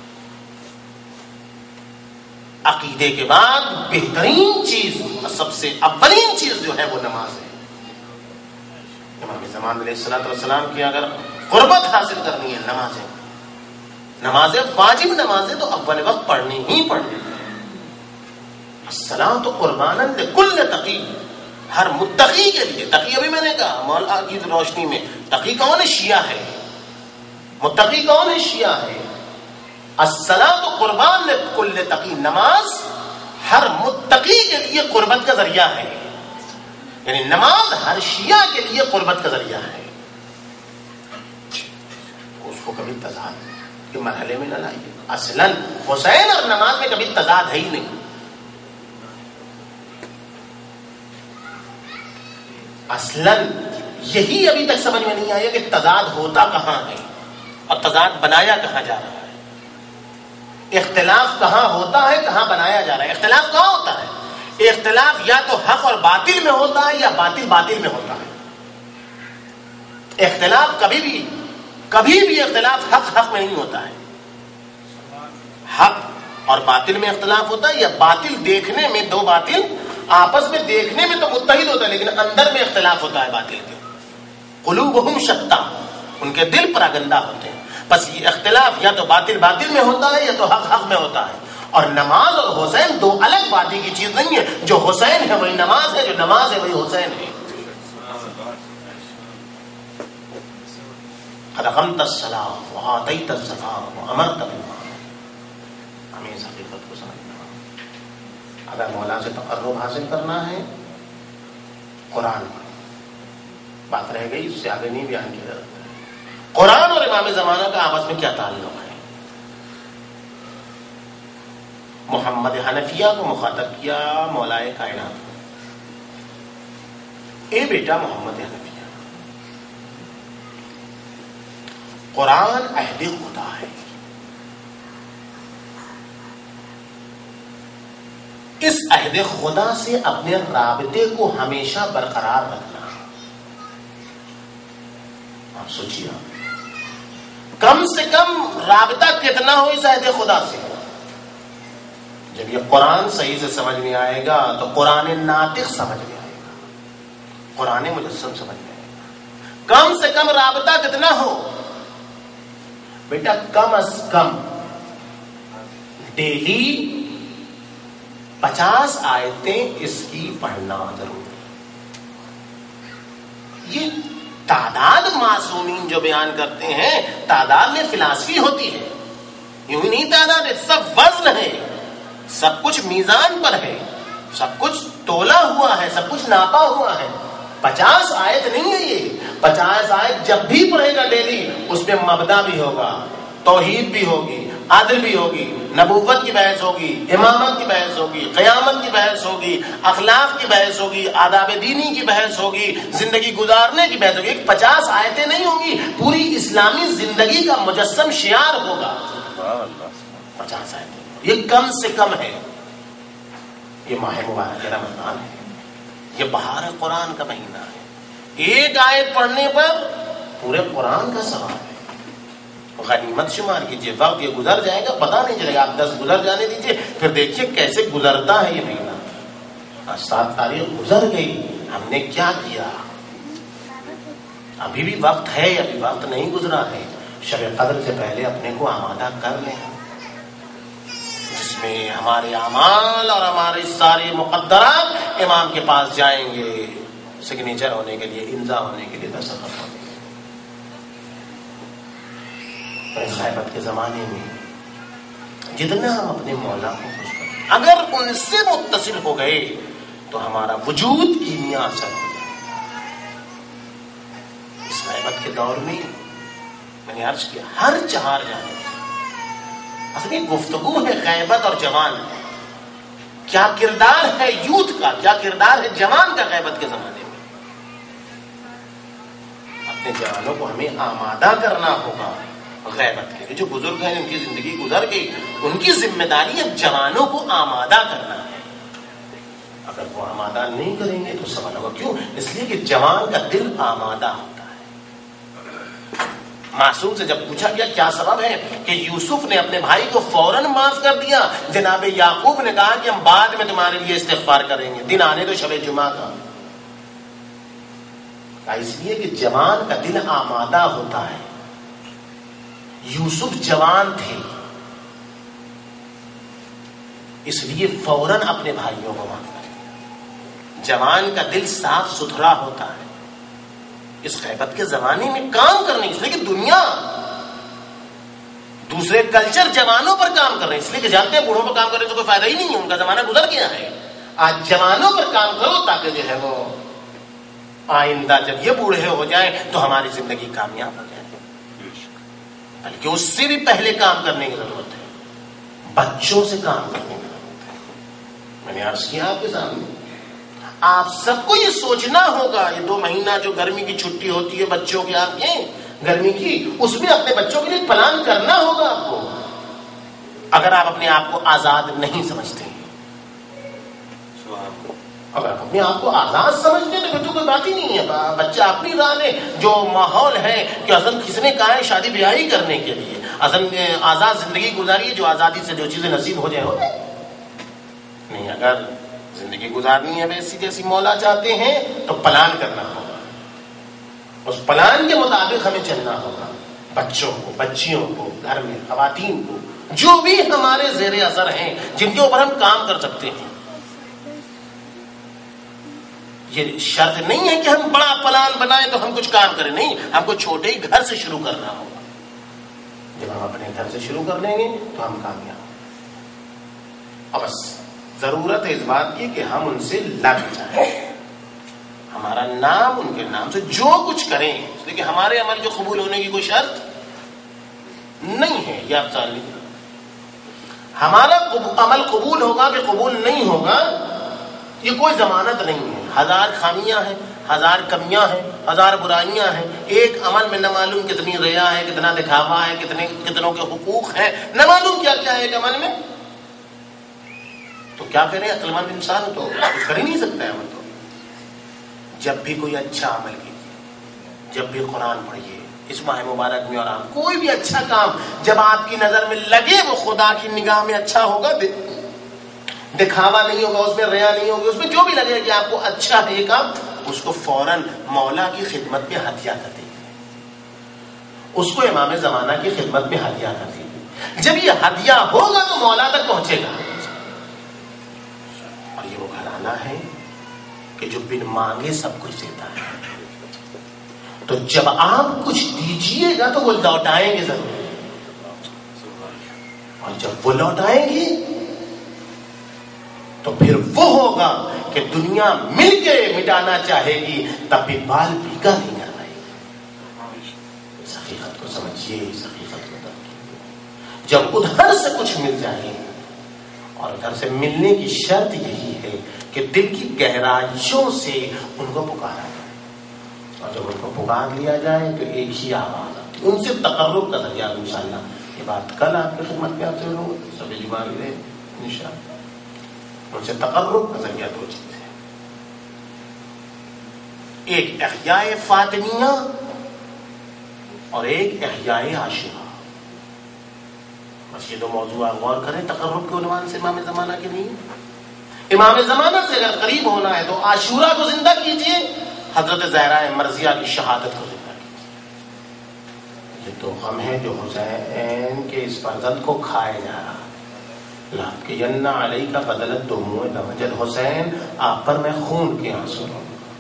عقیدے کے بعد بہترین چیز، سب سے اولین چیز جو ہے وہ نماز ہے. امام زمان علیہ الصلوۃ والسلام کی اگر قربت حاصل کرنی ہے، نمازیں واجب نمازیں تو اول وقت پڑھنی ہی پڑھنی. الصلاۃ قربانا لکل تقی، ہر متقی کے لیے. تقی ابھی میں نے کہا مولا کی روشنی میں تقی کون ہے؟ شیعہ ہے. متقی کون ہے؟ شیعہ ہے. الصلاۃ قربان لکل تقی، نماز ہر متقی کے لیے قربت کا ذریعہ ہے. یعنی نماز ہر شیعہ کے لیے قربت کا ذریعہ ہے. اس کو کبھی تضاد کے مرحلے میں نہ لائیے. اصلاً حسین اور نماز میں کبھی تضاد ہے ہی نہیں. اصلاً یہی ابھی تک سمجھ میں نہیں آیا کہ تضاد ہوتا کہاں ہے اور تضاد بنایا کہاں جا رہا ہے. اختلاف کہاں ہوتا ہے، کہاں بنایا جا رہا ہے. اختلاف کہاں ہوتا ہے؟ اختلاف یا تو حق اور باطل میں ہوتا ہے یا باطل باطل میں ہوتا ہے. اختلاف کبھی بھی اختلاف حق میں نہیں ہوتا ہے. حق اور باطل میں اختلاف ہوتا ہے، یا باطل دیکھنے میں دو باطل آپس میں دیکھنے میں تو متحد ہوتا ہے لیکن اندر میں اختلاف ہوتا ہے باطل کے. قلوبہم شتیٰ، ان کے دل پراگندہ ہوتے ہیں. بس یہ اختلاف یا تو باطل میں ہوتا ہے یا تو حق میں ہوتا ہے. اور نماز اور حسین دو الگ باتیں کی چیز نہیں ہے. جو حسین ہے وہی نماز ہے، جو نماز ہے وہی حسین ہے. قد اقمت الصلاۃ وآتیت الزکاۃ وامرت بالمعروف. ہمیں اس حقیقت کو سمجھنا ہے. اگر مولا سے تقرب حاصل کرنا ہے، قرآن پر بات رہ گئی، اس سے آگے نہیں بیان کیا جاتا. قرآن اور امام زمانہ کا آپس میں کیا تعلق ہے؟ محمد حنفیہ کو مخاطب کیا مولائے کائنات. اے بیٹا محمد حنفیہ، قرآن عہد خدا ہے. اس عہد خدا سے اپنے رابطے کو ہمیشہ برقرار رکھنا. آپ سوچیے کم سے کم رابطہ کتنا ہو اس عہد خدا سے. جب یہ قرآن صحیح سے سمجھ میں آئے گا تو قرآن ناطق سمجھ میں آئے گا، قرآن مجسم سمجھ میں آئے گا. کم سے کم رابطہ کتنا ہو بیٹا؟ کم از کم ڈیلی 50 آیتیں اس کی پڑھنا ضروری. یہ تعداد معصومین جو بیان کرتے ہیں، تعداد میں فلاسفی ہوتی ہے. یوں ہی نہیں تعداد ہے، سب وزن ہے، سب کچھ میزان پر ہے. سب کچھ تولا ہوا ہے، سب کچھ ناپا ہوا ہے. 50 آیت نہیں ہے یہ. 50 آیت جب بھی پڑھے گا ڈیلی، اس میں مبدا بھی ہوگا، توحید بھی ہوگی، عدل بھی ہوگی، نبوت کی بحث ہوگی، امامت کی بحث ہوگی، قیامت کی بحث ہوگی، اخلاق کی بحث ہوگی، آداب دینی کی بحث ہوگی، زندگی گزارنے کی بحث ہوگی. 50 آیتیں نہیں ہوں گی، پوری اسلامی زندگی کا مجسم شعار ہوگا. 50 آیتیں یہ کم سے کم ہے. یہ ماہ مبارک رمضان ہے، یہ بہار قرآن کا مہینہ ہے. ایک آیت پڑھنے پر پورے قرآن کا ثواب ہے. غنیمت شمار کیجیے. وقت یہ گزر جائے گا، پتہ نہیں چلے گا. آپ 10 گزر جانے دیجیے، پھر دیکھیے کیسے گزرتا ہے یہ مہینہ. 7 تاریخ گزر گئی، ہم نے کیا کیا؟ ابھی بھی وقت ہے، ابھی وقت نہیں گزرا ہے. شب قدر سے پہلے اپنے کو آمادہ کر لیں، جس میں ہمارے اعمال اور ہمارے سارے مقدرات امام کے پاس جائیں گے، سگنیچر ہونے کے لیے، امضا ہونے کے لیے، دستخط ہونے کے لیے. اس غیبت کے زمانے میں جتنا ہم اپنے مولا کو خوش کریں، اگر ان سے متصل ہو گئے تو ہمارا وجود کیمیا اثر ہو جائے. اس غیبت کے دور میں میں نے عرض کیا، ہر 4 جانے اصلی گفتگو ہے غیبت اور جوان. کیا کردار ہے یوتھ کا، کیا کردار ہے جوان کا غیبت کے زمانے میں. اپنے جوانوں کو ہمیں آمادہ کرنا ہوگا غیبت کے. جو بزرگ ہیں ان کی زندگی گزر گئی، ان کی ذمہ داری اب جوانوں کو آمادہ کرنا ہے. اگر وہ آمادہ نہیں کریں گے تو سوال ہوگا کیوں؟ اس لیے کہ جوان کا دل آمادہ ہوتا ہے. معصوم سے جب پوچھا گیا کیا سبب ہے کہ یوسف نے اپنے بھائی کو فوراً معاف کر دیا، جناب یعقوب نے کہا کہ ہم بعد میں تمہارے لیے استغفار کریں گے، دن آنے تو شب جمعہ کا. اس لیے کہ جوان کا دل آمادہ ہوتا ہے. یوسف جوان تھے، اس لیے فوراً اپنے بھائیوں کو معاف کر دیا. جوان کا دل صاف ستھرا ہوتا ہے. اس غیبت کے زمانے میں کام کرنے، اس لیے کہ دنیا دوسرے کلچر جوانوں پر کام کر رہے ہیں، اس لیے کہ جانتے ہیں بوڑھوں پر کام کرنے سے کوئی فائدہ ہی نہیں ہے، ان کا زمانہ گزر گیا ہے. آج جوانوں پر کام کرو تاکہ جو ہے وہ آئندہ جب یہ بوڑھے ہو جائیں تو ہماری زندگی کامیاب ہو جائے. بلکہ اس سے بھی پہلے کام کرنے کی ضرورت ہے، بچوں سے کام کرنے کی ضرورت ہے. میں نے عرض کیا آپ کے سامنے، آپ سب کو یہ سوچنا ہوگا، یہ 2 مہینہ جو گرمی کی چھٹی ہوتی ہے بچوں کی، آپ کے گرمی کی، اس میں اپنے بچوں کے لیے پلان کرنا ہوگا آپ کو. اگر آپ اپنے آپ کو آزاد نہیں سمجھتے، اگر آپ اپنے آپ کو آزاد سمجھتے ہیں تو پھر تو کوئی بات ہی نہیں ہے. بچہ اپنی راہ لے. جو ماحول ہے کہ اصل کس نے کہا ہے شادی بیاہی کرنے کے لیے، اصل آزاد زندگی گزاری ہے، جو آزادی سے جو چیزیں نصیب ہو جائیں ہو جائے. نہیں، اگر زندگی گزارنی ہے ویسی جیسی مولا چاہتے ہیں تو پلان کرنا ہوگا، اس پلان کے مطابق ہمیں چلنا ہوگا. بچوں کو، بچیوں کو، گھر میں خواتین کو، جو بھی ہمارے زیر اثر ہیں، جن کے اوپر ہم کام کر سکتے ہیں. یہ شرط نہیں ہے کہ ہم بڑا پلان بنائیں تو ہم کچھ کام کریں، نہیں، ہم کو چھوٹے ہی گھر سے شروع کرنا ہوگا. جب ہم اپنے گھر سے شروع کر لیں گے تو ہم کامیاب ہوں. اور بس ضرورت ہے اس بات کی کہ ہم ان سے لگ جائیں، ہمارا نام ان کے نام سے جو کچھ کریں. لیکن ہمارے عمل کے قبول ہونے کی کوئی شرط نہیں ہے، یہ آپ جان لیجیے. ہمارا عمل قبول ہوگا کہ قبول نہیں ہوگا یہ کوئی ضمانت نہیں ہے. 1000 خامیاں ہیں، 1000 کمیاں ہیں، 1000 برائیاں ہیں. ایک عمل میں نہ معلوم کتنی ریا ہے، کتنا دکھاوا ہے، کتنوں کے حقوق ہیں، نہ معلوم کیا کیا ہے ایک عمل میں. تو کیا کریں؟ عقل مند انسان تو کچھ کر ہی نہیں سکتا ہے. عمل تو جب بھی کوئی اچھا عمل کیجیے، جب بھی قرآن پڑھیے اس ماہ مبارک میں، اور آپ کوئی بھی اچھا کام جب آپ کی نظر میں لگے وہ خدا کی نگاہ میں اچھا ہوگا، دکھاوا نہیں ہوگا، اس میں ریا نہیں ہوگی، اس میں جو بھی لگے کہ آپ کو اچھا ہے یہ کام، اس کو فوراً مولا کی خدمت میں ہدیہ کر دیجیے. اس کو امام زمانہ کی خدمت میں ہدیہ کر دیجیے. جب یہ ہدیہ ہوگا تو مولا تک پہنچے گا. اور یہ وہ گھرانہ ہے کہ جو بن مانگے سب کچھ دیتا ہے. تو جب آپ کچھ دیجیے گا تو وہ لوٹائیں گے ضرور، اور جب وہ لوٹائیں گے تو پھر وہ ہوگا کہ دنیا مل کے مٹانا چاہے گی تب بھی بال بھیگا نہیں کر پائے گی. اس حقیقت کو سمجھیے, اس حقیقت کو درک. جب ادھر سے کچھ مل جائے, اور ادھر سے ملنے کی شرط یہی ہے کہ دل کی گہرائیوں سے ان کو پکارا جائے, اور جب ان کو پکار لیا جائے تو ایک ہی آواز آتی, ان سے تقرب کا ذریعہ. انشاءاللہ یہ بات کل آپ کی خدمت میں آپ سے لوں گا, سبھی جمال رہے انشاءاللہ. ان سے تقرب کا ذریعہ دو چیزیں, ایک احیاء فاطمیہ اور ایک احیاء عاشورہ. بس یہ دو موضوع غور کریں تقرب کے عنوان سے امام زمانہ کے لیے. امام زمانہ سے اگر قریب ہونا ہے تو عاشورہ کو زندہ کیجیے, حضرت زہرا مرضیہ کی شہادت کو زندہ کیجیے. یہ دو غم ہے جو حسین کے اس فرزند کو کھائے جا رہا. لات کے ینّا علیہ کا بدلت دموع دمجد, حسین آپ پر میں خون کے آنسو رہوں.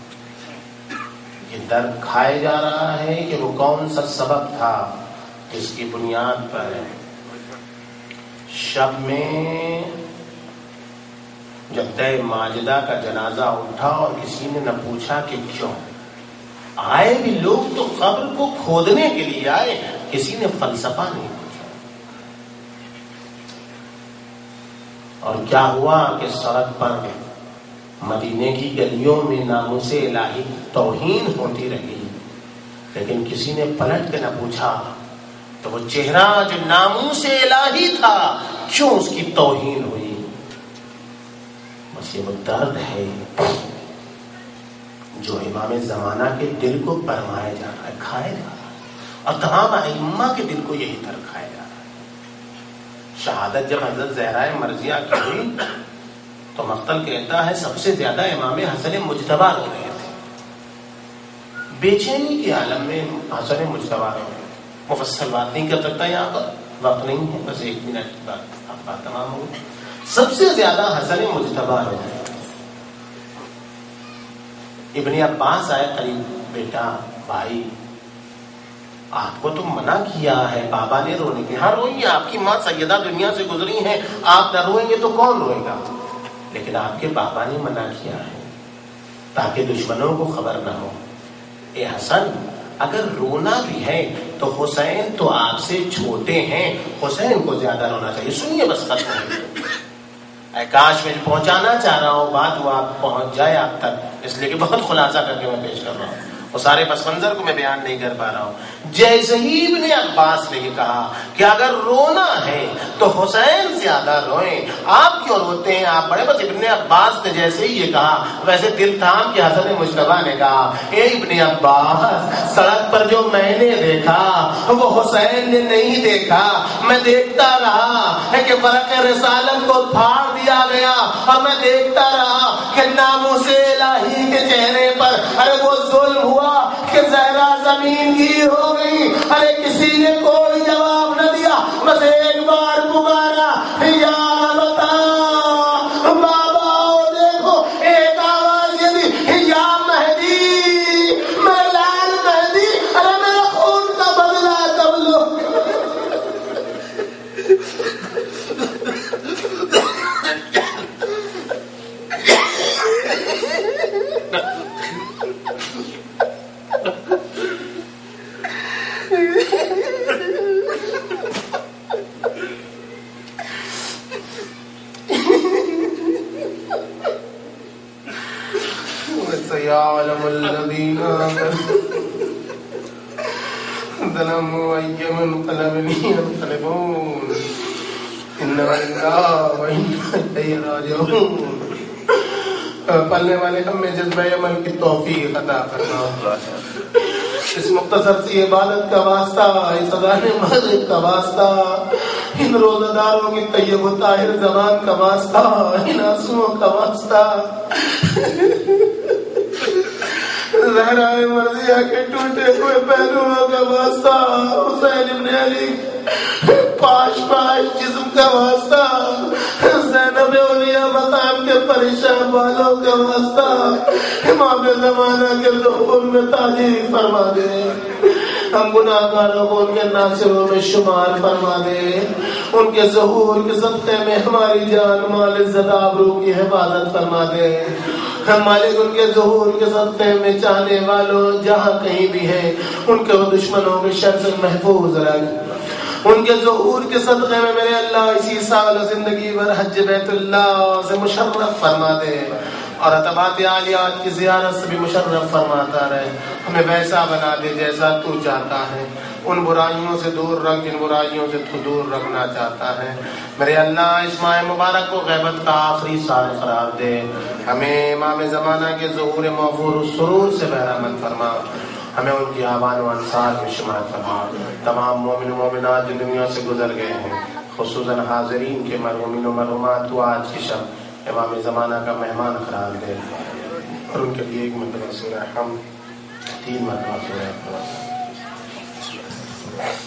یہ درد کھائے جا رہا ہے کہ وہ کون سا سبب تھا جس کی بنیاد پر شب میں جب دہ ماجدہ کا جنازہ اٹھا اور کسی نے نہ پوچھا کہ کیوں آئے. بھی لوگ تو قبر کو کھودنے کے لیے آئے, کسی نے فلسفہ نہیں پوچھا. اور کیا ہوا کہ سڑک پر مدینے کی گلیوں میں ناموس الہی توہین ہوتی رہی, لیکن کسی نے پلٹ کے نہ پوچھا تو وہ چہرہ جو ناموس الہی تھا کیوں اس کی توہین ہوئی. بس یہ وہ درد ہے جو امام زمانہ کے دل کو پرمایا جا رہا ہے, کھایا جا رہا ہے, اور تمام ائمہ کے دل کو یہی درد کھایا جا رہا ہے. شہادت جب حضرت زہرا مرضیہ کی ہوئی تو مقتل کہتا ہے سب سے زیادہ امام حسن مجتبی رو رہے تھے. بے چینی کے عالم میں حسن مجتبی رو رہے. مفصل بات نہیں کر سکتا, یہاں پر وقت نہیں ہے, بس 1 منٹ کی بات تمام ہو. سب سے زیادہ حسن مجتبی رو رہے. ابن عباس آئے قریب, بیٹا بھائی آپ کو تو منع کیا ہے بابا نے رونے کے, ہاں روئیے, آپ کی ماں سیدہ دنیا سے گزری ہیں, آپ نہ روئیں گے تو کون روئے گا, لیکن آپ کے بابا نے منع کیا ہے تاکہ دشمنوں کو خبر نہ ہو. اے حسن اگر رونا بھی ہے تو حسین تو آپ سے چھوٹے ہیں, حسین کو زیادہ رونا چاہیے. سنیے بس ختم ہو. اے کاش میں پہنچانا چاہ رہا ہوں بات وہ آپ پہنچ جائے آپ تک, اس لیے کہ بہت خلاصہ کر کے میں پیش کر رہا ہوں, وہ سارے پس منظر کو میں بیان نہیں کر پا رہا ہوں. جیسے ہی ابن عباس نے یہ کہا کہ اگر رونا ہے تو حسین زیادہ روئیں, آپ کیوں روتے ہیں, آپ بڑے. بس ابن عباس نے جیسے ہی یہ کہا ویسے دل تھام کے حسن مجتبی نے کہا اے ابن عباس سڑک پر جو میں نے دیکھا وہ حسین نے نہیں دیکھا. میں دیکھتا رہا ہے کہ ورق رسالت کو پھاڑ دیا گیا, اور میں دیکھتا رہا کہ ناموس الہی کے چہرے پر ارے وہ ظلم ہوا کہ زہرا زمین گیر ہو گئی. ارے کسی نے کوئی جواب نہ دیا, بس ایک بار پکارا یا بتا بابا, دیکھو ایک آواز یہ دی یا مہدی, میں لال مہدی, ارے میرا خون کا بدلہ کب لو. سيعلم الذين ظلموا أي منقلب ينقلبون إنا لله وإنا إليه راجعون. پڑھنے والے ہم میں جذبہ عمل کی توفیق عطا فرما. اس مختصر سی عبادت کا واسطہ, اس اذان مغرب کا واسطہ, ان روزہ داروں کی طیب و طاہر زبان کا واسطہ, ان آنسوؤں کا واسطہ, زہرا مرضیہ کے ٹوٹے ہوئے پہلوؤں کا واسطہ, حسین ابن علی پاش پاش جسم کا واسطہ, زینب اولیاء مقام کے پریشان والوں کا واسطہ, امام زمانہ کے لوگوں میں تعریف فرما دے. ہم گناہگاروں کو ان کے ناصروں میں شمار فرما دے. ان کے ظہور کے صدقے میں ہماری جان مال عزت آبرو کی حفاظت فرما دے. ہم مالک ان کے ظہور کے صدقے میں چاہنے والوں جہاں کہیں بھی ہیں ان کے دشمنوں کے شر سے محفوظ رکھ. ان کے ظہور کے صدقے میں میرے اللہ اسی سال زندگی بھر حج بیت اللہ سے مشرف فرما دے اور اتباعت عالیات کی زیارت سے بھی مشرف فرماتا رہے. ہمیں ویسا بنا دے جیسا تو چاہتا ہے. ان برائیوں سے دور رکھ جن برائیوں سے تو دور رکھنا چاہتا ہے. میرے اللہ اس ماہ مبارک کو غیبت کا آخری سال قرار دے. ہمیں امام زمانہ کے ظہور موفور السرور سے بہرامند فرما. ہمیں ان کی آبان و انصار میں شمار فرما. تمام مومن و مومنات جو دنیا سے گزر گئے ہیں خصوصاً حاضرین کے مرحومین و مرحومات تو آج کی شب امام زمانہ کا مہمان قرار دے اور ان کے لیے ایک مرتبہ سورہ حمد 3 مرتبہ سورہ